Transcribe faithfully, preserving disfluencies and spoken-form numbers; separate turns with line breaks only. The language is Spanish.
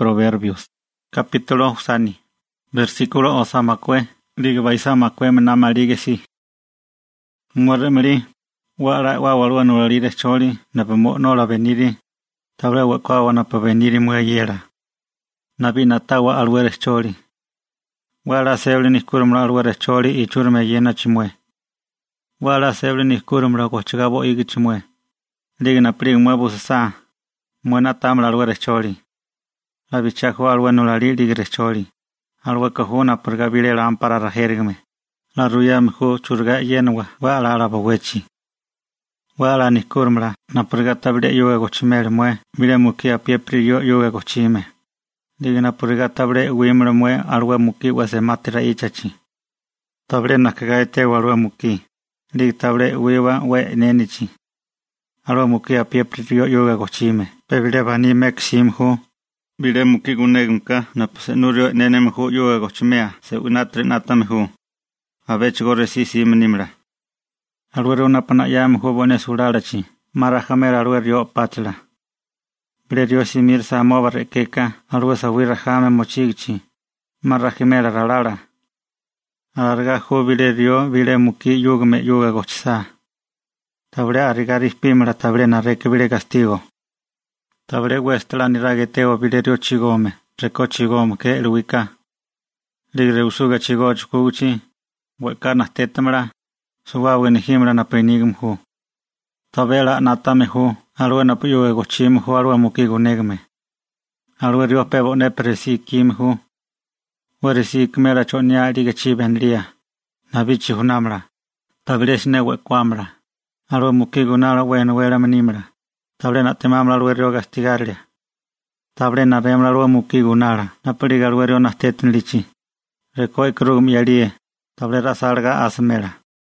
Proverbios. Capítulo Usani. Versículo Osamakwe. Ligbaisa makwe menama ligesi. Muere meri. Wara wawalu no lire choli. Napemo no la veniri. Tabla wakwa na veniri muayera. Nabi natawa alwere choli. Wala seble ni kurumra alwere choli y churme yena chimwe. Wala seble ni kurumra kochigabo igi chimwe. Ligna prig muebusasa. Muena tamla alwere choli. La bichajo alwe no la ligre choli. Alwe kahuna purgabile lámpara rajergme. La ruya mjo churga yenwa wala la bawechi. Wala ni kurumra na purgatabile yoga gochimel mue. Mire muki a pie priyo yoga gochime. Ligna purgatabile wimre mue alwe muki wase matira ichachi. Table na kagaete walwe muki. Lig table wiwa we nenichi. Alwe muki a pie priyo yoga gochime. Pebile bani meksimho. Bile muki gunegmka na pse nurio nenemho yoga gochimea se unatre natamho. Avech gore sisi menimra. Alwe una pana yamho bone suralachi. Marahamera alwe yo patla. Bile rio simir sa mobar keka alwe sawira jame mochigchi. Marahimera ralala. Alarga ho bile rio bile muki yugme yoga gochsa. Table arigaris pimra table na reke bile castigo. Table westla ni rageteo bilerio chigome, reko chigome ke luika. Ligre usuga chigo chukuchi, wekana tetamra, suwawe ni himra na penigmhu. Tabela natamehu, alwe na puyo gochimhu alwe mukigo negme. Alwe rio pebo ne presi kimhu. Weresi kmera chonya lige chibenlia. Nabichi hunamra. Table shne wekwamra. Alwe mukigo nara weno wera menimra. Table na temamla luerio castigarle. Table na remla lue muki gunara. Na peliga luerio na tetin lichi. Recoi krugum yalie. Table rasalga asmera.